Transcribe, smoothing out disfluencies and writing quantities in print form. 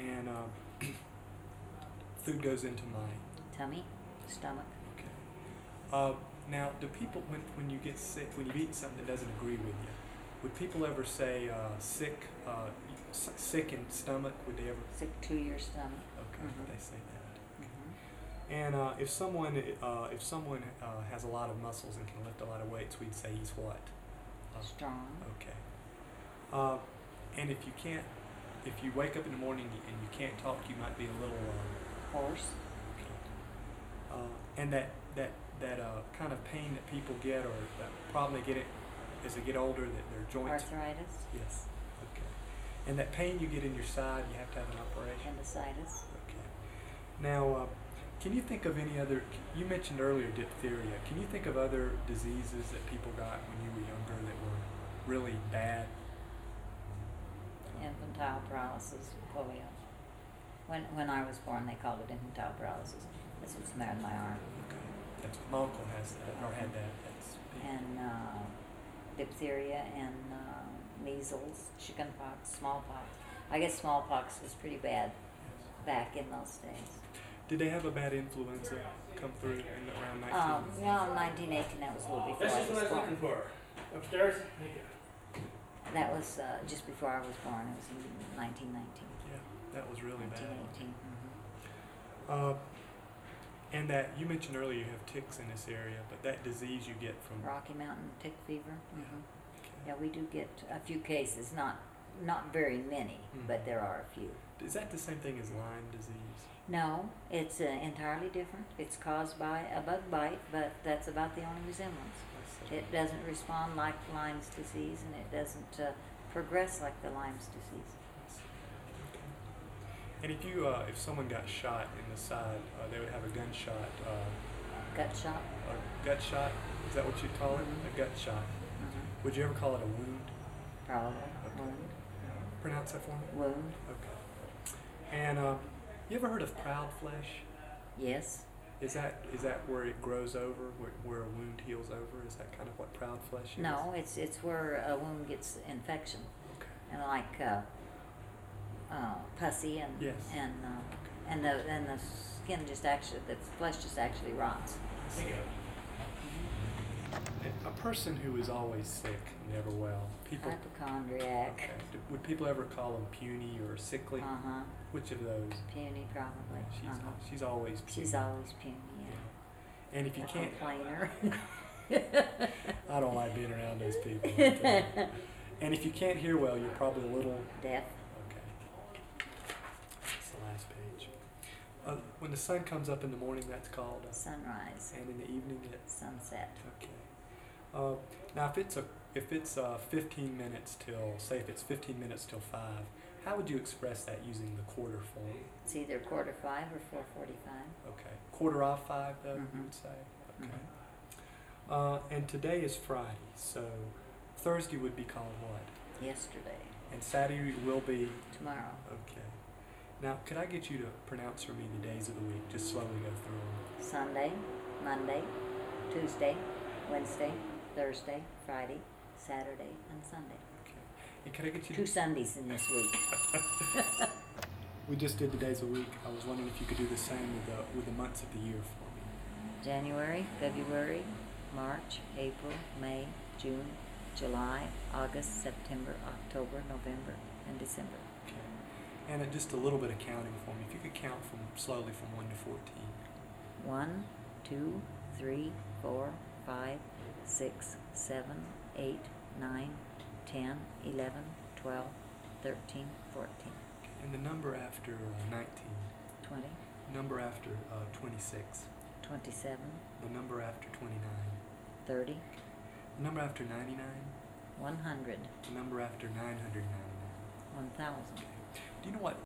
and food goes into my Tummy, stomach. okay. Now, do people when you get sick, when you've eaten something that doesn't agree with you, would people ever say sick in stomach? Would they ever? Sick to your stomach. Okay, Mhm. they say that. Mhm. And if someone has a lot of muscles and can lift a lot of weights, we'd say he's what? Strong. Okay. And if you wake up in the morning and you can't talk, you might be a little. Horse. Okay. And that kind of pain that people get, or that problem they get it as they get older, that their joints. Arthritis. Yes. Okay. And that pain you get in your side, you have to have an operation. Appendicitis. Okay. Now, can you think of any other? You mentioned earlier diphtheria. Can you think of other diseases that people got when you were younger that were really bad? Infantile paralysis, polio. When I was born, they called it infantile paralysis. This was the matter in my arm. Okay. That's my uncle has that or had that. That's And diphtheria and measles, chickenpox, smallpox. I guess smallpox was pretty bad yes. back in those days. Did they have a bad influenza come through in around 19? Well, 1918, that was a little before This I is what I was was born. looking for. Upstairs? Thank you. That was just before I was born. It was in 1919. Yeah, that was really bad. 1918. And that you mentioned earlier, you have ticks in this area, but that disease you get from Rocky Mountain tick fever. Mm-hmm. Okay. Yeah, we do get a few cases, not very many, Mhm. but there are a few. Is that the same thing as Lyme disease? No, it's entirely different. It's caused by a bug bite, but that's about the only resemblance. I see. It doesn't respond like Lyme's disease, and it doesn't progress like the Lyme's disease. I see. Okay. And if someone got shot in the side, they would have a gunshot, Gut shot. a gut shot. Is that what you'd call it? Mhm. A gut shot. Mm-hmm. Would you ever call it a wound? Probably. Okay. Wound. Pronounce that for me. Wound. Okay. And you ever heard of proud flesh? Yes. Is that where it grows over, where a wound heals over? Is that kind of what proud flesh is? No, it's where a wound gets infection, Okay. and like pussy and Yes. and the skin the flesh just actually rots. Thank you. A person who is always sick, never well. People. Hypochondriac. Okay. Would people ever call them puny or sickly? Which of those? Puny probably. She's always puny. She's always puny. Yeah. Yeah. And if you A can't, complainer. I don't like being around those people. And if you can't hear well, you're probably a little. Deaf. Okay. That's the last page. When the sun comes up in the morning, that's called. Sunrise. And in the evening, it's. Sunset. Okay. Now, if it's 15 minutes till, say, if it's 15 minutes till 5, how would you express that using the quarter form? It's either 4:45 or 4:45. Okay. Quarter of 5, though, you Mhm. would say? Okay. And today is Friday, so Thursday would be called what? Yesterday. And Saturday will be? Tomorrow. Okay. Now, could I get you to pronounce for me the days of the week? Just slowly go through them. Sunday, Monday, Tuesday, Wednesday, Thursday, Friday, Saturday, and Sunday. Okay. And could I get you 2 Sundays in this week. We just did the days of the week. I was wondering if you could do the same with the months of the year for me. January, February, March, April, May, June, July, August, September, October, November, and December. Okay. And just a little bit of counting for me. If you could count slowly from 1 to 14. 1, 2, 3, 4, 5, 6, 7, 8, 9, 10, 11, 12, 13, 14, Okay. And the number after 19. 20, Number after 26. 27, The number after 29. 30, The number after 99. 100, The number after 999. 1,000. Okay. Do you know what